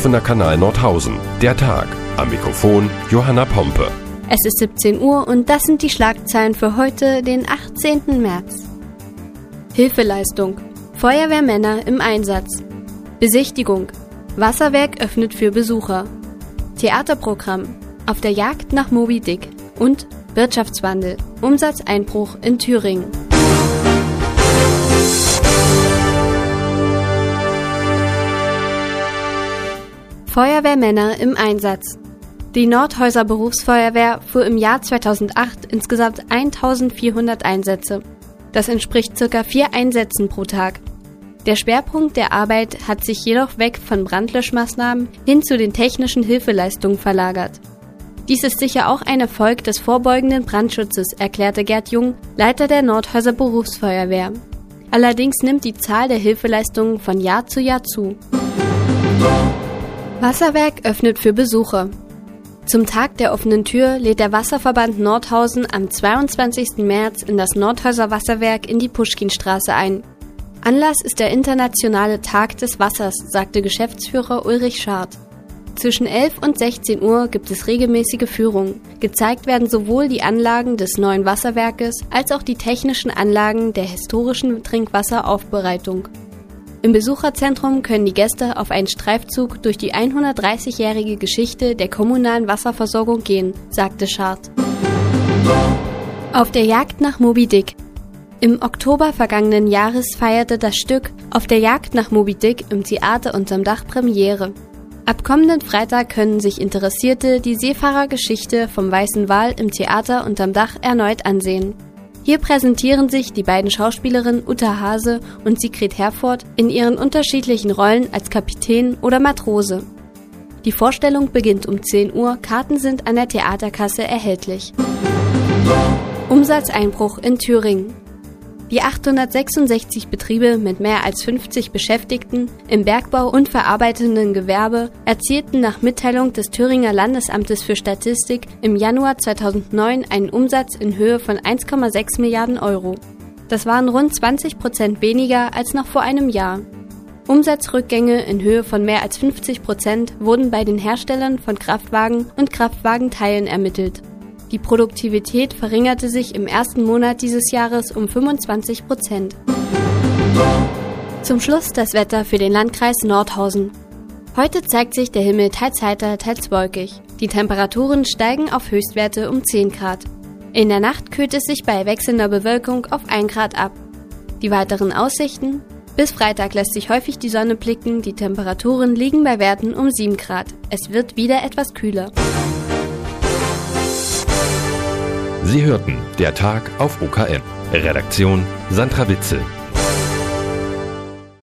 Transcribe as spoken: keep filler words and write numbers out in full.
Offener Kanal Nordhausen. Der Tag. Am Mikrofon Johanna Pompe. Es ist siebzehn Uhr und das sind die Schlagzeilen für heute, den achtzehnten März. Hilfeleistung. Feuerwehrmänner im Einsatz. Besichtigung. Wasserwerk öffnet für Besucher. Theaterprogramm. Auf der Jagd nach Moby Dick. Und Wirtschaftswandel. Umsatzeinbruch in Thüringen. Feuerwehrmänner im Einsatz. Die Nordhäuser Berufsfeuerwehr fuhr im Jahr zweitausendacht insgesamt eintausendvierhundert Einsätze. Das entspricht ca. vier Einsätzen pro Tag. Der Schwerpunkt der Arbeit hat sich jedoch weg von Brandlöschmaßnahmen hin zu den technischen Hilfeleistungen verlagert. Dies ist sicher auch ein Erfolg des vorbeugenden Brandschutzes, erklärte Gerd Jung, Leiter der Nordhäuser Berufsfeuerwehr. Allerdings nimmt die Zahl der Hilfeleistungen von Jahr zu Jahr zu. Wasserwerk öffnet für Besucher. Zum Tag der offenen Tür lädt der Wasserverband Nordhausen am zweiundzwanzigsten März in das Nordhäuser Wasserwerk in die Puschkinstraße ein. Anlass ist der internationale Tag des Wassers, sagte Geschäftsführer Ulrich Schardt. Zwischen elf und sechzehn Uhr gibt es regelmäßige Führungen. Gezeigt werden sowohl die Anlagen des neuen Wasserwerkes als auch die technischen Anlagen der historischen Trinkwasseraufbereitung. Im Besucherzentrum können die Gäste auf einen Streifzug durch die hundertdreißigjährige Geschichte der kommunalen Wasserversorgung gehen, sagte Schardt. Auf der Jagd nach Moby Dick. Im Oktober vergangenen Jahres feierte das Stück Auf der Jagd nach Moby Dick im Theater unterm Dach Premiere. Ab kommenden Freitag können sich Interessierte die Seefahrergeschichte vom Weißen Wal im Theater unterm Dach erneut ansehen. Hier präsentieren sich die beiden Schauspielerinnen Uta Hase und Sigrid Herford in ihren unterschiedlichen Rollen als Kapitän oder Matrose. Die Vorstellung beginnt um zehn Uhr, Karten sind an der Theaterkasse erhältlich. Umsatzeinbruch in Thüringen. Die achthundertsechsundsechzig Betriebe mit mehr als fünfzig Beschäftigten im Bergbau und verarbeitenden Gewerbe erzielten nach Mitteilung des Thüringer Landesamtes für Statistik im Januar zweitausendneun einen Umsatz in Höhe von eins Komma sechs Milliarden Euro. Das waren rund zwanzig Prozent weniger als noch vor einem Jahr. Umsatzrückgänge in Höhe von mehr als fünfzig Prozent wurden bei den Herstellern von Kraftwagen und Kraftwagenteilen ermittelt. Die Produktivität verringerte sich im ersten Monat dieses Jahres um fünfundzwanzig Prozent. Zum Schluss das Wetter für den Landkreis Nordhausen. Heute zeigt sich der Himmel teils heiter, teils wolkig. Die Temperaturen steigen auf Höchstwerte um zehn Grad. In der Nacht kühlt es sich bei wechselnder Bewölkung auf ein Grad ab. Die weiteren Aussichten? Bis Freitag lässt sich häufig die Sonne blicken, die Temperaturen liegen bei Werten um sieben Grad. Es wird wieder etwas kühler. Sie hörten Der Tag auf O K M. Redaktion Sandra Witzel.